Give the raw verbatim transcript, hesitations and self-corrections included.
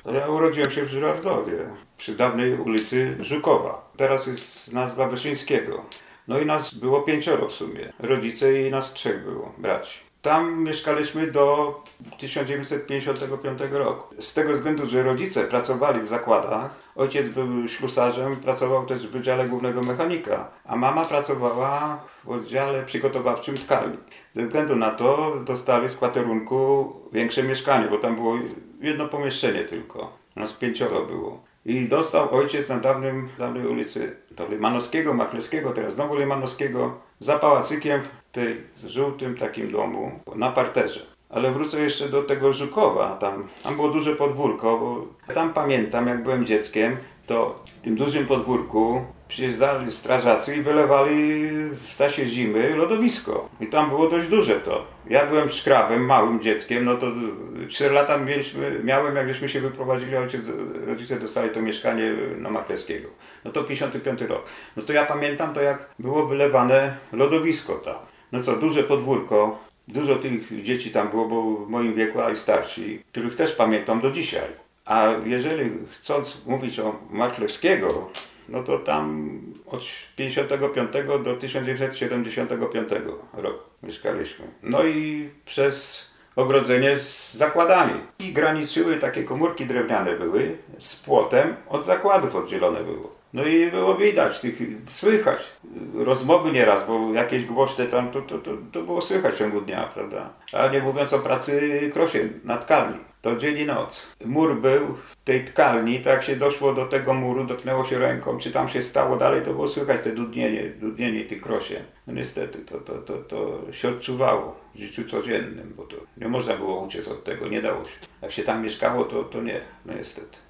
Ja urodziłem się w Żyrardowie, przy dawnej ulicy Żukowa. Teraz jest nazwa Wyszyńskiego. No i nas było pięcioro w sumie. Rodzice i nas trzech było, braci. Tam mieszkaliśmy do tysiąc dziewięćset pięćdziesiątego piątego roku. Z tego względu, że rodzice pracowali w zakładach, ojciec był ślusarzem, pracował też w Wydziale Głównego Mechanika, a mama pracowała w oddziale przygotowawczym tkalni. Ze względu na to dostali z kwaterunku większe mieszkanie, bo tam było jedno pomieszczenie tylko. Nas pięcioro było. I dostał ojciec na dawnym, dawnej ulicy do Limanowskiego, Machlewskiego, teraz znowu Limanowskiego, za pałacykiem w tej żółtym takim domu na parterze. Ale wrócę jeszcze do tego Żukowa, tam, tam było duże podwórko, bo tam pamiętam, jak byłem dzieckiem, to w tym dużym podwórku przyjeżdżali strażacy i wylewali w czasie zimy lodowisko. I tam było dość duże to. Ja byłem szkrabem, małym dzieckiem, no to cztery lata mieliśmy, miałem, jak żeśmy się wyprowadzili, ojciec, rodzice dostali to mieszkanie na Machlewskiego. No to pięćdziesiąty piąty rok. No to ja pamiętam to, jak było wylewane lodowisko tam. No co, duże podwórko, dużo tych dzieci tam było, bo w moim wieku, a i starsi, których też pamiętam do dzisiaj. A jeżeli chcąc mówić o Machlewskiego, no to tam od pięćdziesiątego piątego do tysiąc dziewięćset siedemdziesiątego piątego roku mieszkaliśmy. No i przez ogrodzenie z zakładami. I graniczyły, takie komórki drewniane były, z płotem od zakładów oddzielone było. No i było widać, tych, słychać rozmowy nieraz, bo jakieś głośne tam, to, to, to, to było słychać w ciągu dnia, prawda? A nie mówiąc o pracy krosie na tkalni. To dzień i noc. Mur był w tej tkalni, tak jak się doszło do tego muru, dotknęło się ręką, czy tam się stało dalej, to było słychać te dudnienie, dudnienie tych krosie. No niestety, to, to, to, to się odczuwało w życiu codziennym, bo to nie można było uciec od tego, nie dało się. Jak się tam mieszkało, to, to nie, no niestety.